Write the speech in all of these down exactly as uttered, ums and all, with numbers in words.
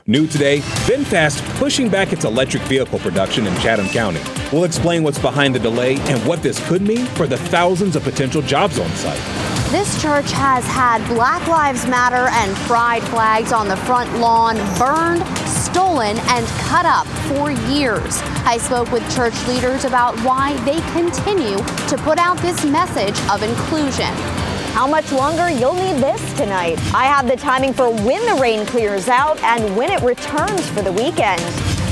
New today, VinFast pushing back its electric vehicle production in Chatham County. We'll explain what's behind the delay and what this could mean for the thousands of potential jobs on site. This church has had Black Lives Matter and pride flags on the front lawn burned, stolen, and cut up for years. I spoke with church leaders about why they continue to put out this message of inclusion. How much longer? You'll need this tonight. I have the timing for when the rain clears out and when it returns for the weekend.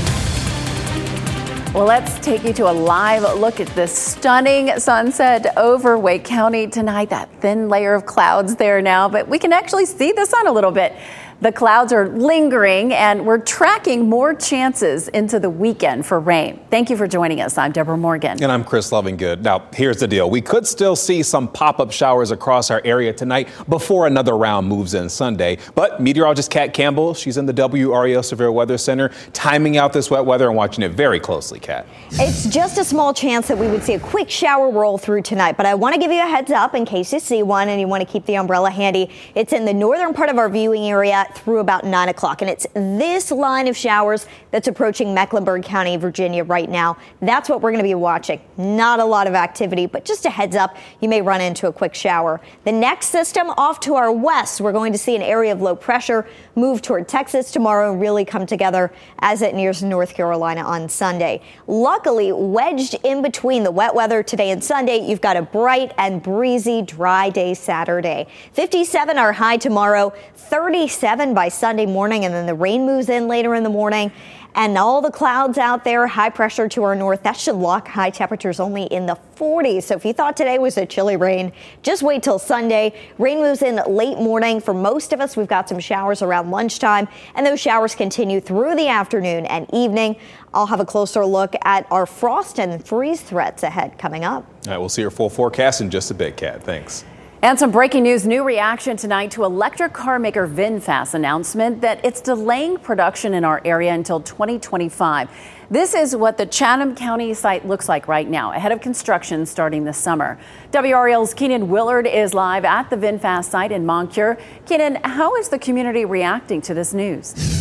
Well, let's take you to a live look at this stunning sunset over Wake County tonight. That thin layer of clouds there now, but we can actually see the sun a little bit. The clouds are lingering, and we're tracking more chances into the weekend for rain. Thank you for joining us. I'm Deborah Morgan. And I'm Chris Lovingood. Now, here's the deal. We could still see some pop-up showers across our area tonight before another round moves in Sunday. But meteorologist Kat Campbell, she's in the W R E L Severe Weather Center, timing out this wet weather and watching it very closely, Kat. It's just a small chance that we would see a quick shower roll through tonight, but I want to give you a heads up in case you see one and you want to keep the umbrella handy. It's in the northern part of our viewing area through about nine o'clock. And it's this line of showers that's approaching Mecklenburg County, Virginia right now. That's what we're going to be watching. Not a lot of activity, but just a heads up, you may run into a quick shower. The next system off to our west, we're going to see an area of low pressure move toward Texas tomorrow and really come together as it nears North Carolina on Sunday. Luckily, wedged in between the wet weather today and Sunday, you've got a bright and breezy dry day Saturday. fifty-seven our high tomorrow, thirty-seven by Sunday morning, and then the rain moves in later in the morning. And all the clouds out there, high pressure to our north, that should lock high temperatures only in the forties. So if you thought today was a chilly rain, just wait till Sunday. Rain moves in late morning. For most of us, we've got some showers around lunchtime, and those showers continue through the afternoon and evening. I'll have a closer look at our frost and freeze threats ahead coming up. All right, we'll see your full forecast in just a bit, Kat. Thanks. And some breaking news, new reaction tonight to electric car maker VinFast's announcement that it's delaying production in our area until twenty twenty-five. This is what the Chatham County site looks like right now, ahead of construction starting this summer. W R E L's Keenan Willard is live at the VinFast site in Moncure. Keenan, how is the community reacting to this news?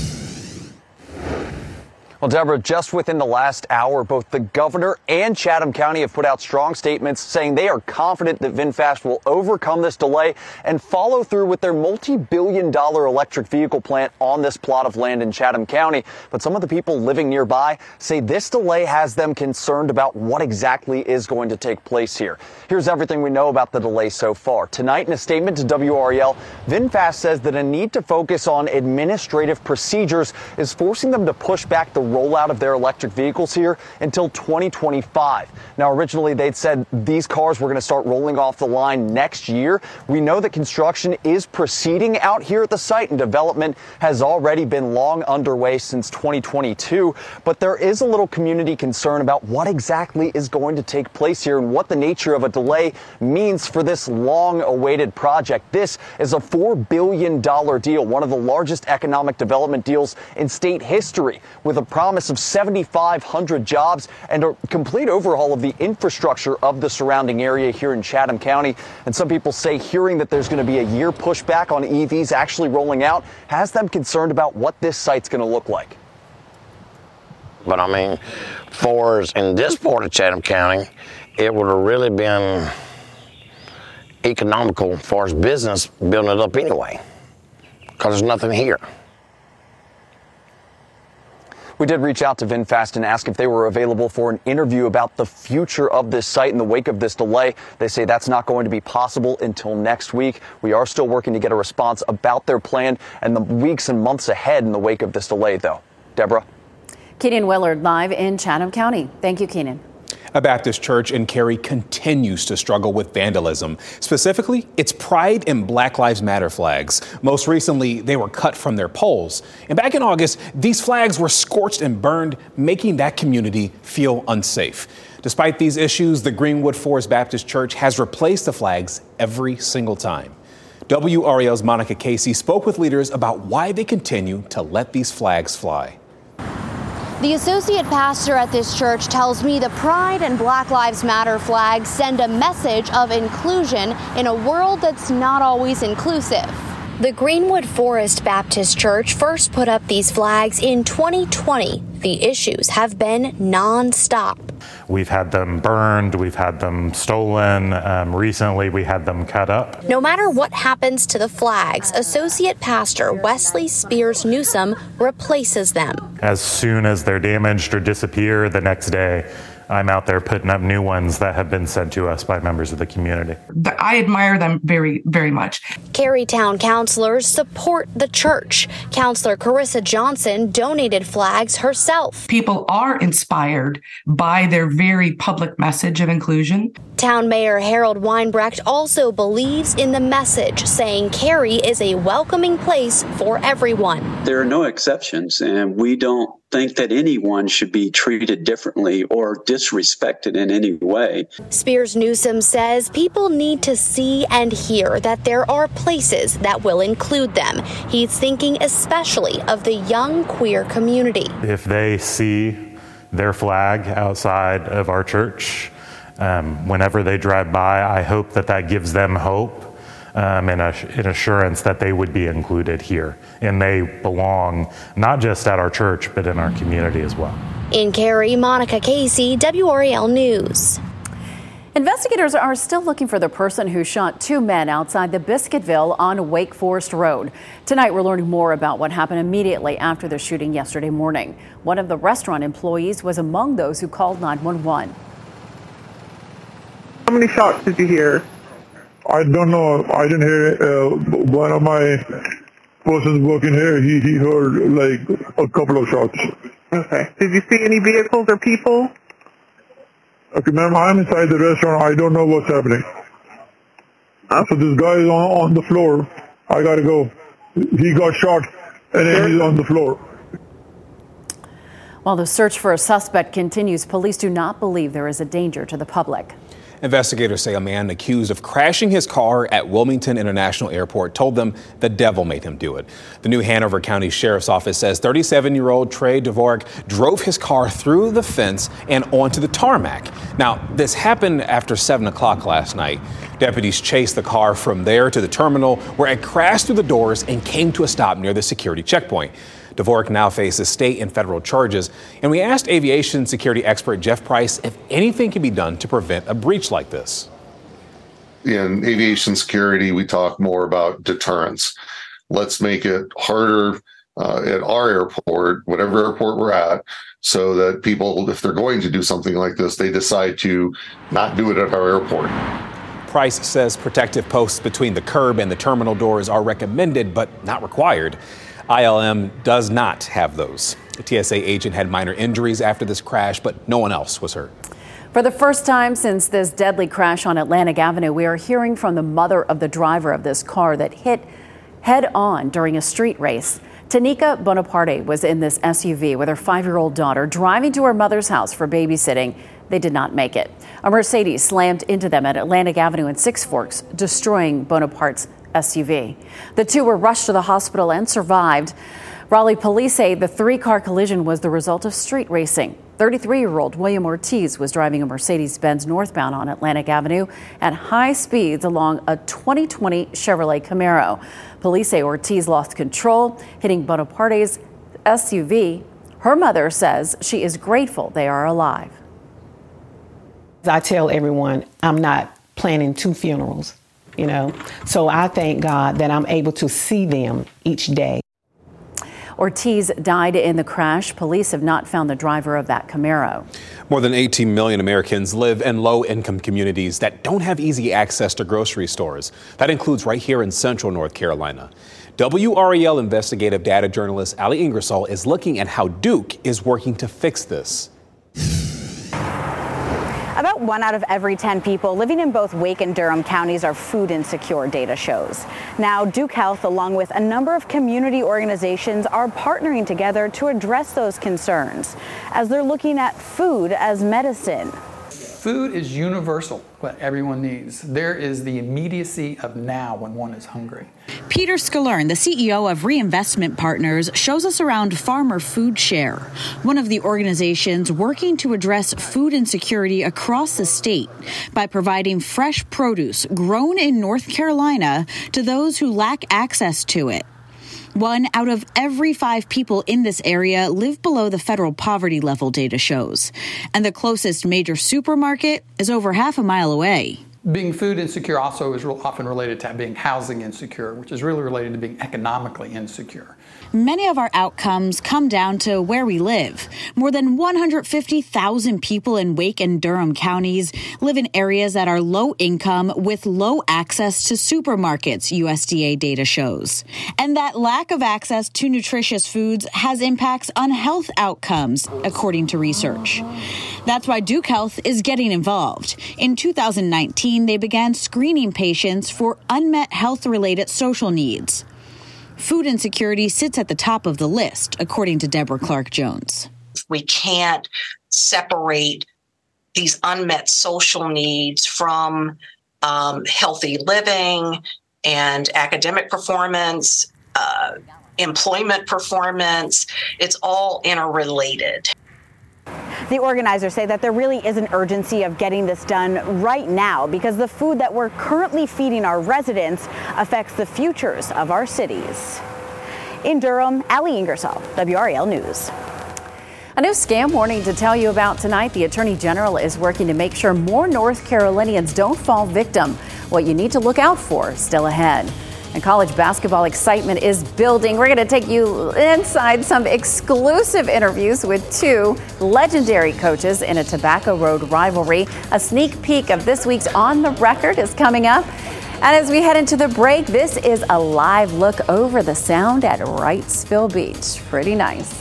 Well, Deborah, just within the last hour, both the governor and Chatham County have put out strong statements saying they are confident that VinFast will overcome this delay and follow through with their multi-billion dollar electric vehicle plant on this plot of land in Chatham County. But some of the people living nearby say this delay has them concerned about what exactly is going to take place here. Here's everything we know about the delay so far. Tonight, in a statement to W R E L, VinFast says that a need to focus on administrative procedures is forcing them to push back the rollout of their electric vehicles here until twenty twenty-five. Now, originally they'd said these cars were going to start rolling off the line next year. We know that construction is proceeding out here at the site and development has already been long underway since twenty twenty-two. But there is a little community concern about what exactly is going to take place here and what the nature of a delay means for this long-awaited project. This is a four billion dollars deal, one of the largest economic development deals in state history, with a promise of seventy-five hundred jobs and a complete overhaul of the infrastructure of the surrounding area here in Chatham County. And some people say hearing that there's going to be a year pushback on E Vs actually rolling out has them concerned about what this site's going to look like. But I mean, for us in this part of Chatham County, it would have really been economical for us business building it up anyway, because there's nothing here. We did reach out to VinFast and ask if they were available for an interview about the future of this site in the wake of this delay. They say that's not going to be possible until next week. We are still working to get a response about their plan and the weeks and months ahead in the wake of this delay, though. Deborah? Keenan Willard live in Chatham County. Thank you, Keenan. A Baptist church in Cary continues to struggle with vandalism. Specifically, its Pride and Black Lives Matter flags. Most recently, they were cut from their poles. And back in August, these flags were scorched and burned, making that community feel unsafe. Despite these issues, the Greenwood Forest Baptist Church has replaced the flags every single time. W R E L's Monica Casey spoke with leaders about why they continue to let these flags fly. The associate pastor at this church tells me the Pride and Black Lives Matter flags send a message of inclusion in a world that's not always inclusive. The Greenwood Forest Baptist Church first put up these flags in twenty twenty. The issues have been nonstop. We've had them burned, we've had them stolen. Um, recently, we had them cut up. No matter what happens to the flags, Associate Pastor Wesley Spears Newsom replaces them. As soon as they're damaged or disappear, the next day, I'm out there putting up new ones that have been sent to us by members of the community. I admire them very, very much. Cary Town counselors support the church. Counselor Carissa Johnson donated flags herself. People are inspired by their very public message of inclusion. Town Mayor Harold Weinbrecht also believes in the message, saying Cary is a welcoming place for everyone. There are no exceptions, and we don't think that anyone should be treated differently or disrespected in any way. Spears Newsom says people need to see and hear that there are places that will include them. He's thinking especially of the young queer community. If they see their flag outside of our church, um, whenever they drive by, I hope that that gives them hope. Um, and a, an assurance that they would be included here and they belong not just at our church but in our community as well. In Cary, Monica Casey, W R A L News. Investigators are still looking for the person who shot two men outside the Biscuitville on Wake Forest Road. Tonight we're learning more about what happened immediately after the shooting yesterday morning. One of the restaurant employees was among those who called nine one one. How many shots did you hear? I don't know. I didn't hear it. Uh, one of my persons working here, he, he heard like a couple of shots. Okay. Did you see any vehicles or people? Okay, ma'am, I'm inside the restaurant. I don't know what's happening. Huh? So this guy is on, on the floor. I gotta go. He got shot and then he's on the floor. While the search for a suspect continues, police do not believe there is a danger to the public. Investigators say a man accused of crashing his car at Wilmington International Airport told them the devil made him do it. The New Hanover County Sheriff's Office says thirty-seven-year-old Trey Dvorak drove his car through the fence and onto the tarmac. Now, this happened after seven o'clock last night. Deputies chased the car from there to the terminal where it crashed through the doors and came to a stop near the security checkpoint. Dvorak now faces state and federal charges, and we asked aviation security expert Jeff Price if anything can be done to prevent a breach like this. In aviation security, we talk more about deterrence. Let's make it harder uh, at our airport, whatever airport we're at, so that people, if they're going to do something like this, they decide to not do it at our airport. Price says protective posts between the curb and the terminal doors are recommended, but not required. I L M does not have those. A T S A agent had minor injuries after this crash, but no one else was hurt. For the first time since this deadly crash on Atlantic Avenue, we are hearing from the mother of the driver of this car that hit head on during a street race. Tanika Bonaparte was in this S U V with her five-year-old daughter driving to her mother's house for babysitting. They did not make it. A Mercedes slammed into them at Atlantic Avenue in Six Forks, destroying Bonaparte's S U V. The two were rushed to the hospital and survived. Raleigh police say the three-car collision was the result of street racing. thirty-three-year-old William Ortiz was driving a Mercedes-Benz northbound on Atlantic Avenue at high speeds along a twenty twenty Chevrolet Camaro. Police say Ortiz lost control, hitting Bonaparte's S U V. Her mother says she is grateful they are alive. I tell everyone I'm not planning two funerals, you know, so I thank God that I'm able to see them each day. Ortiz died in the crash. Police have not found the driver of that Camaro. More than eighteen million Americans live in low-income communities that don't have easy access to grocery stores. That includes right here in central North Carolina. W R A L investigative data journalist Ali Ingersoll is looking at how Duke is working to fix this. About one out of every ten people living in both Wake and Durham counties are food insecure, data shows. Now, Duke Health, along with a number of community organizations, are partnering together to address those concerns as they're looking at food as medicine. food is universal, what everyone needs. There is the immediacy of now when one is hungry. Peter Skallern, the C E O of Reinvestment Partners, shows us around Farmer Food Share, one of the organizations working to address food insecurity across the state by providing fresh produce grown in North Carolina to those who lack access to it. One out of every five people in this area live below the federal poverty level, data shows. And the closest major supermarket is over half a mile away. Being food insecure also is often related to being housing insecure, which is really related to being economically insecure. Many of our outcomes come down to where we live. More than one hundred fifty thousand people in Wake and Durham counties live in areas that are low income with low access to supermarkets, U S D A data shows. And that lack of access to nutritious foods has impacts on health outcomes, according to research. That's why Duke Health is getting involved. In two thousand nineteen, they began screening patients for unmet health-related social needs. Food insecurity sits at the top of the list, according to Deborah Clark-Jones. We can't separate these unmet social needs from um, healthy living and academic performance, uh, employment performance. It's all interrelated. The organizers say that there really is an urgency of getting this done right now because the food that we're currently feeding our residents affects the futures of our cities. In Durham, Allie Ingersoll, W R A L News. A new scam warning to tell you about tonight. The Attorney General is working to make sure more North Carolinians don't fall victim. What you need to look out for still ahead. And college basketball excitement is building. We're going to take you inside some exclusive interviews with two legendary coaches in a Tobacco Road rivalry. A sneak peek of this week's On the Record is coming up. And as we head into the break, this is a live look over the sound at Wrightsville Beach. Pretty nice.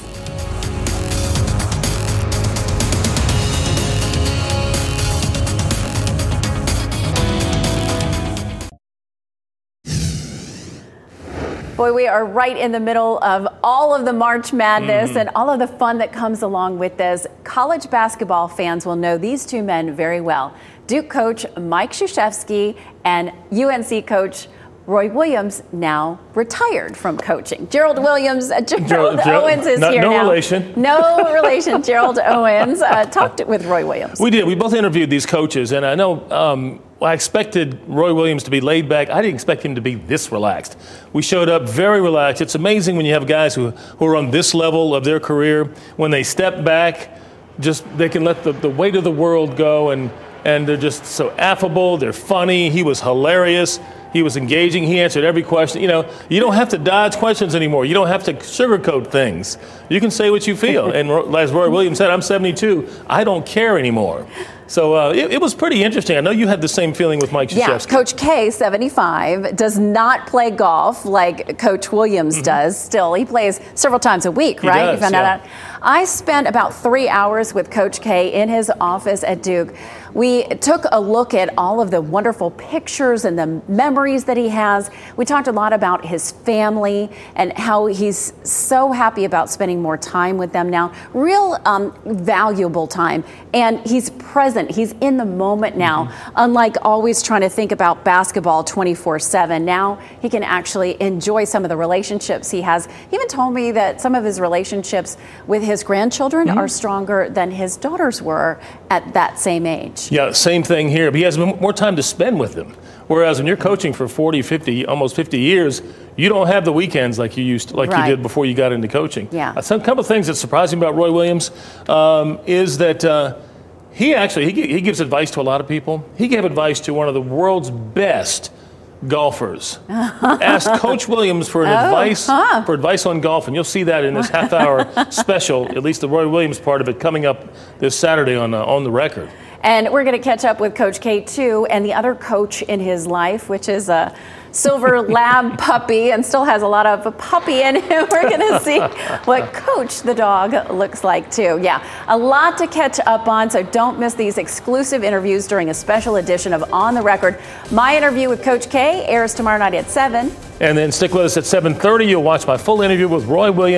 Boy, we are right in the middle of all of the March Madness mm-hmm. and all of the fun that comes along with this. College basketball fans will know these two men very well. Duke coach Mike Krzyzewski and U N C coach Roy Williams, now retired from coaching. Gerald Williams, uh, Gerald, Gerald Owens is no, here no now. No relation. No relation. Gerald Owens uh, talked with Roy Williams. We did. We both interviewed these coaches, and I know um, I expected Roy Williams to be laid back. I didn't expect him to be this relaxed. We showed up very relaxed. It's amazing when you have guys who, who are on this level of their career, when they step back, just they can let the, the weight of the world go, and, and they're just so affable. They're funny. He was hilarious. He was engaging. He answered every question. You know, you don't have to dodge questions anymore. You don't have to sugarcoat things. You can say what you feel. And as Roy Williams said, I'm seventy-two. I don't care anymore. So uh, it, it was pretty interesting. I know you had the same feeling with Mike Krzyzewski. Yeah, Coach K, seventy-five, does not play golf like Coach Williams mm-hmm. does. Still, he plays several times a week, he right? Does, you found yeah. out. I spent about three hours with Coach K in his office at Duke. We took a look at all of the wonderful pictures and the memories that he has. We talked a lot about his family and how he's so happy about spending more time with them now. Real um, valuable time. And he's present. He's in the moment now, mm-hmm. unlike always trying to think about basketball twenty-four seven. Now he can actually enjoy some of the relationships he has. He even told me that some of his relationships with his grandchildren mm-hmm. are stronger than his daughters were at that same age. Yeah, same thing here. But he has more time to spend with them. Whereas when you're coaching for forty, fifty, almost fifty years, you don't have the weekends like you used to, like right. you did before you got into coaching. Yeah. Uh, some couple of things that surprised me about Roy Williams um, is that uh, he actually he, he gives advice to a lot of people. He gave advice to one of the world's best golfers. Asked Coach Williams for an oh, advice huh. for advice on golf, and you'll see that in this half-hour special, at least the Roy Williams part of it, coming up this Saturday on uh, On the Record. And we're going to catch up with Coach K, too, and the other coach in his life, which is a silver lab puppy and still has a lot of puppy in him. We're going to see what Coach the dog looks like, too. Yeah, a lot to catch up on, so don't miss these exclusive interviews during a special edition of On the Record. My interview with Coach K airs tomorrow night at seven. And then stick with us at seven thirty. You'll watch my full interview with Roy Williams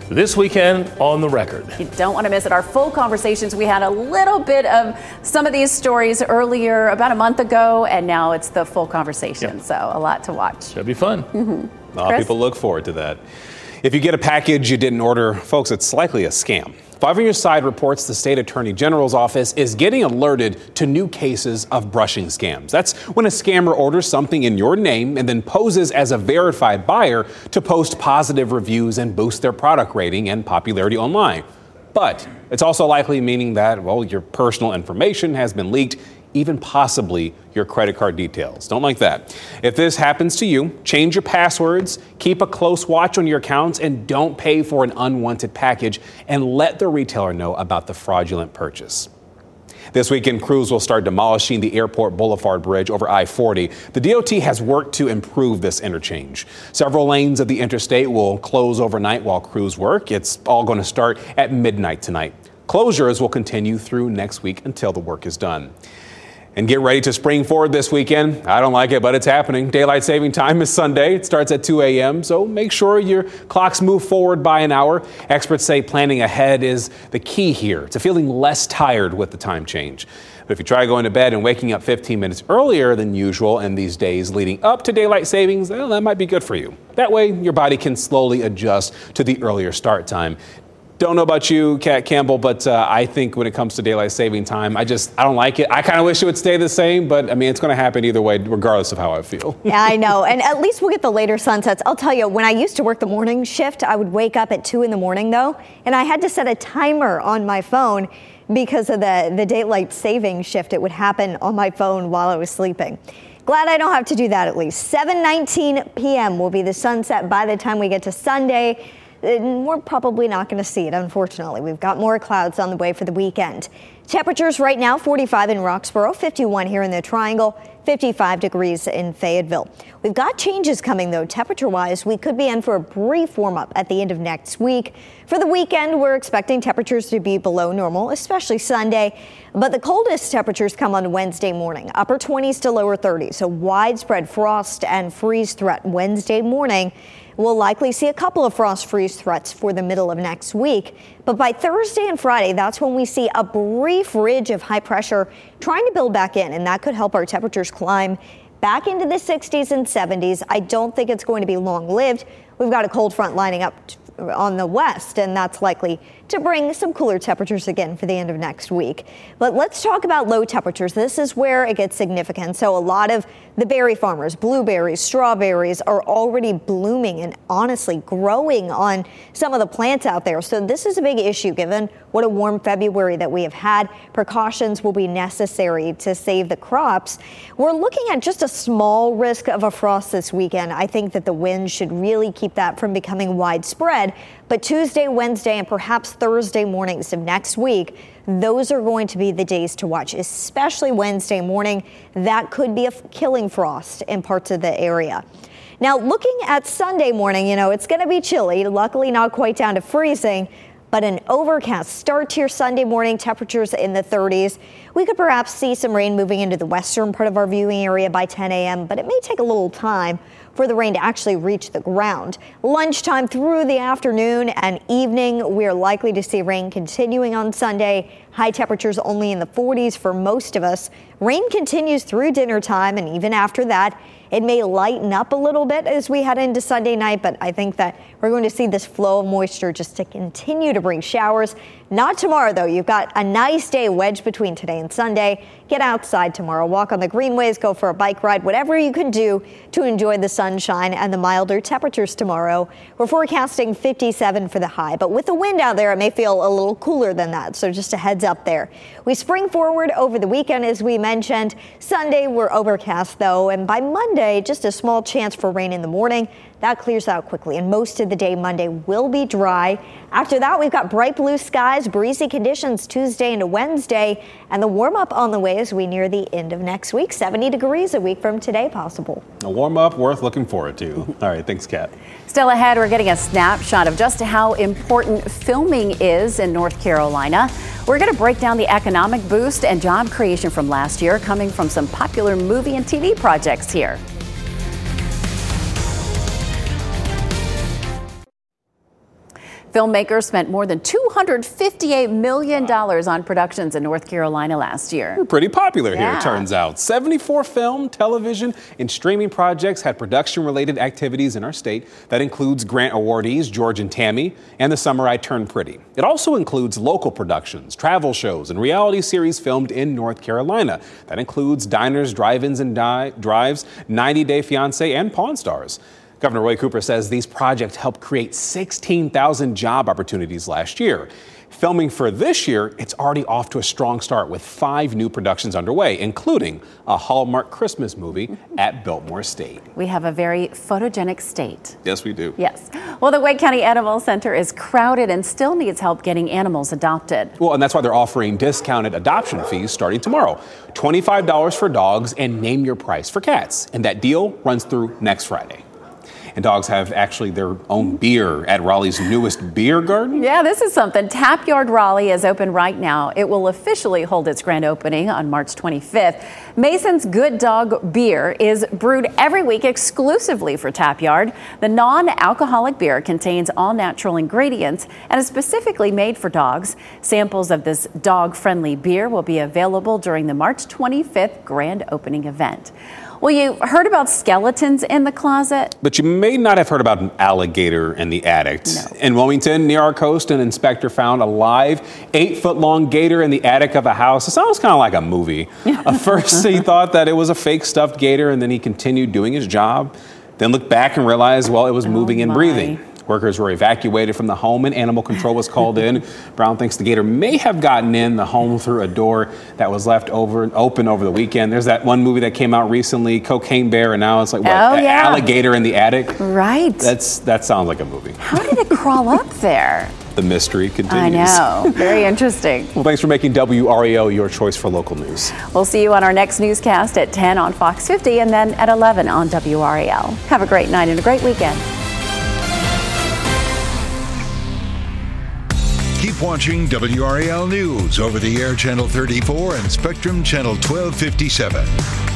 this weekend on The Record. You don't want to miss it. Our full conversations, we had a little bit of some of these stories earlier, about a month ago, and now it's the full conversation. Yep. So a lot to watch. Should be fun. Mm-hmm. A lot of people look forward to that. If you get a package you didn't order, folks, it's likely a scam. Five on Your Side reports the state attorney general's office is getting alerted to new cases of brushing scams. That's when a scammer orders something in your name and then poses as a verified buyer to post positive reviews and boost their product rating and popularity online. But it's also likely meaning that, well, your personal information has been leaked, even possibly your credit card details. Don't like that. If this happens to you, change your passwords, keep a close watch on your accounts, and don't pay for an unwanted package, and let the retailer know about the fraudulent purchase. This weekend, crews will start demolishing the Airport Boulevard Bridge over I forty. The D O T has worked to improve this interchange. Several lanes of the interstate will close overnight while crews work. It's all going to start at midnight tonight. Closures will continue through next week until the work is done. And get ready to spring forward this weekend. I don't like it, but it's happening. Daylight saving time is Sunday. It starts at two a.m., so make sure your clocks move forward by an hour. Experts say planning ahead is the key here to feeling less tired with the time change. But if you try going to bed and waking up fifteen minutes earlier than usual in these days leading up to daylight savings, well, that might be good for you. That way, your body can slowly adjust to the earlier start time. Don't know about you, Kat Campbell, but uh, I think when it comes to daylight saving time, I just, I don't like it. I kind of wish it would stay the same, but I mean, it's going to happen either way, regardless of how I feel. Yeah, I know. And at least we'll get the later sunsets. I'll tell you, when I used to work the morning shift, I would wake up at two in the morning, though, and I had to set a timer on my phone because of the, the daylight saving shift. It would happen on my phone while I was sleeping. Glad I don't have to do that at least. seven nineteen p.m. will be the sunset by the time we get to Sunday. We're probably not going to see it, unfortunately. We've got more clouds on the way for the weekend. Temperatures right now, forty-five in Roxborough, fifty-one here in the Triangle, fifty-five degrees in Fayetteville. We've got changes coming, though, temperature-wise. We could be in for a brief warm-up at the end of next week. For the weekend, we're expecting temperatures to be below normal, especially Sunday. But the coldest temperatures come on Wednesday morning, upper twenties to lower thirties. So widespread frost and freeze threat Wednesday morning. We'll likely see a couple of frost freeze threats for the middle of next week. But by Thursday and Friday, that's when we see a brief ridge of high pressure trying to build back in, and that could help our temperatures climb back into the sixties and seventies. I don't think it's going to be long-lived. We've got a cold front lining up on the west, and that's likely to bring some cooler temperatures again for the end of next week. But let's talk about low temperatures. This is where it gets significant. So a lot of the berry farmers, blueberries, strawberries are already blooming and honestly growing on some of the plants out there. So this is a big issue given what a warm February that we have had. Precautions will be necessary to save the crops. We're looking at just a small risk of a frost this weekend. I think that the wind should really keep that from becoming widespread. But Tuesday, Wednesday, and perhaps Thursday mornings of next week, those are going to be the days to watch, especially Wednesday morning. That could be a killing frost in parts of the area. Now, looking at Sunday morning, you know, it's going to be chilly, luckily not quite down to freezing, but an overcast start to your Sunday morning, temperatures in the thirties. We could perhaps see some rain moving into the western part of our viewing area by ten a.m., but it may take a little time for the rain to actually reach the ground. Lunchtime through the afternoon and evening, we're likely to see rain continuing on Sunday. High temperatures only in the forties for most of us. Rain continues through dinner time, and even after that, it may lighten up a little bit as we head into Sunday night, but I think that we're going to see this flow of moisture just to continue to bring showers. Not tomorrow, though. You've got a nice day wedged between today and Sunday. Get outside tomorrow, walk on the greenways, go for a bike ride, whatever you can do to enjoy the sunshine and the milder temperatures tomorrow. We're forecasting fifty-seven for the high, but with the wind out there, it may feel a little cooler than that, so just a heads up there. We spring forward over the weekend, as we mentioned. Sunday, we're overcast, though, and by Monday, just a small chance for rain in the morning. That clears out quickly, and most of the day Monday will be dry. After that, we've got bright blue skies, breezy conditions Tuesday into Wednesday, and the warm-up on the way as we near the end of next week. seventy degrees a week from today possible. A warm-up worth looking forward to. All right, thanks, Kat. Still ahead, we're getting a snapshot of just how important filming is in North Carolina. We're going to break down the economic boost and job creation from last year coming from some popular movie and T V projects here. Filmmakers spent more than two hundred fifty-eight million dollars on productions in North Carolina last year. We're pretty popular Yeah. here, it turns out. seventy-four film, television, and streaming projects had production-related activities in our state. That includes grant awardees George and Tammy and The Summer I Turned Pretty. It also includes local productions, travel shows, and reality series filmed in North Carolina. That includes Diners, Drive-Ins, and Di- Drives, ninety day fiancé, and Pawn Stars. Governor Roy Cooper says these projects helped create sixteen thousand job opportunities last year. Filming for this year, it's already off to a strong start with five new productions underway, including a Hallmark Christmas movie at Biltmore State. We have a very photogenic state. Yes, we do. Yes. Well, the Wake County Animal Center is crowded and still needs help getting animals adopted. Well, and that's why they're offering discounted adoption fees starting tomorrow. twenty-five dollars for dogs and name your price for cats. And that deal runs through next Friday. And dogs have actually their own beer at Raleigh's newest beer garden. Yeah, this is something. Tap Yard Raleigh is open right now. It will officially hold its grand opening on March twenty-fifth. Mason's Good Dog beer is brewed every week exclusively for Tap Yard. The non-alcoholic beer contains all natural ingredients and is specifically made for dogs. Samples of this dog-friendly beer will be available during the March twenty-fifth grand opening event. Well, you heard about skeletons in the closet? But you may not have heard about an alligator in the attic. No. In Wilmington, near our coast, an inspector found a live eight-foot-long gator in the attic of a house. It sounds kind of like a movie. At first, he thought that it was a fake stuffed gator, and then he continued doing his job. Then looked back and realized, well, it was moving Oh, and my. breathing. Workers were evacuated from the home and animal control was called in. Brown thinks the gator may have gotten in the home through a door that was left over open over the weekend. There's that one movie that came out recently, Cocaine Bear, and now it's like, what, Oh, a- yeah. alligator in the attic? Right. That's That sounds like a movie. How did it crawl up there? The mystery I continues. know. Very interesting. Well, thanks for making W R A L your choice for local news. We'll see you on our next newscast at ten on Fox fifty and then at eleven on W R A L. Have a great night and a great weekend. Keep watching W R A L News over the air channel thirty-four and Spectrum channel twelve fifty-seven.